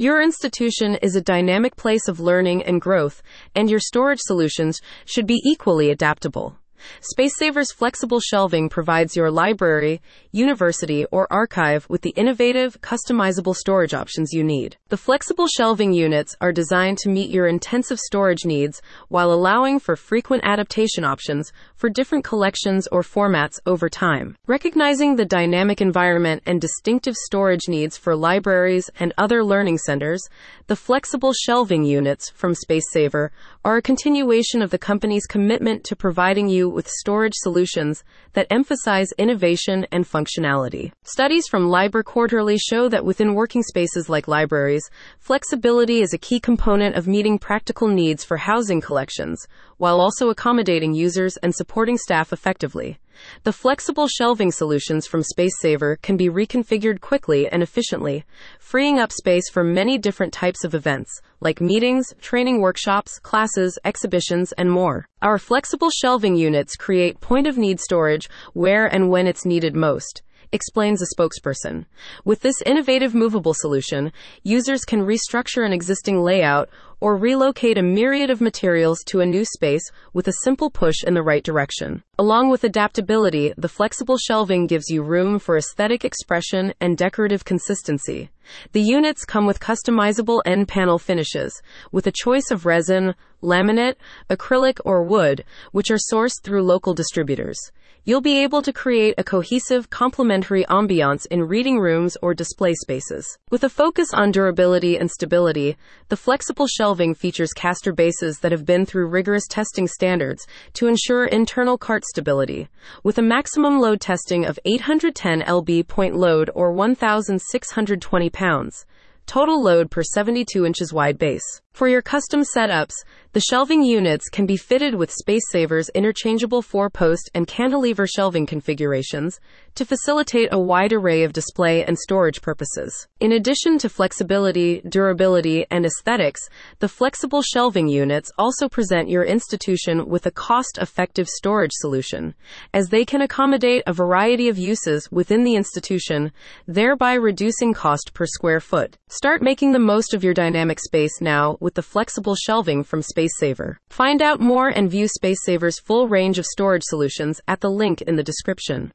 Your institution is a dynamic place of learning and growth, and your storage solutions should be equally adaptable. SpaceSaver's flexible shelving provides your library, university, or archive with the innovative, customizable storage options you need. The flexible shelving units are designed to meet your intensive storage needs while allowing for frequent adaptation options for different collections or formats over time. Recognizing the dynamic environment and distinctive storage needs for libraries and other learning centers, the flexible shelving units from SpaceSaver are a continuation of the company's commitment to providing you with storage solutions that emphasize innovation and functionality. Studies from Liber Quarterly show that within working spaces like libraries, flexibility is a key component of meeting practical needs for housing collections, while also accommodating users and supporting staff effectively. The flexible shelving solutions from SpaceSaver can be reconfigured quickly and efficiently, freeing up space for many different types of events, like meetings, training workshops, classes, exhibitions, and more. Our flexible shelving units create point-of-need storage where and when it's needed most, explains a spokesperson. With this innovative movable solution, users can restructure an existing layout or relocate a myriad of materials to a new space with a simple push in the right direction. Along with adaptability, the flexible shelving gives you room for aesthetic expression and decorative consistency. The units come with customizable end panel finishes, with a choice of resin, laminate, acrylic, or wood, which are sourced through local distributors. You'll be able to create a cohesive, complementary ambiance in reading rooms or display spaces. With a focus on durability and stability, the flexible shelving features caster bases that have been through rigorous testing standards to ensure internal cart stability. With a maximum load testing of 810 lb point load or 1,620 pounds, total load per 72 inches wide base. For your custom setups, the shelving units can be fitted with SpaceSaver's interchangeable 4-post and cantilever shelving configurations to facilitate a wide array of display and storage purposes. In addition to flexibility, durability, and aesthetics, the flexible shelving units also present your institution with a cost-effective storage solution, as they can accommodate a variety of uses within the institution, thereby reducing cost per square foot. Start making the most of your dynamic space now with the flexible shelving from SpaceSaver. Find out more and view SpaceSaver's full range of storage solutions at the link in the description.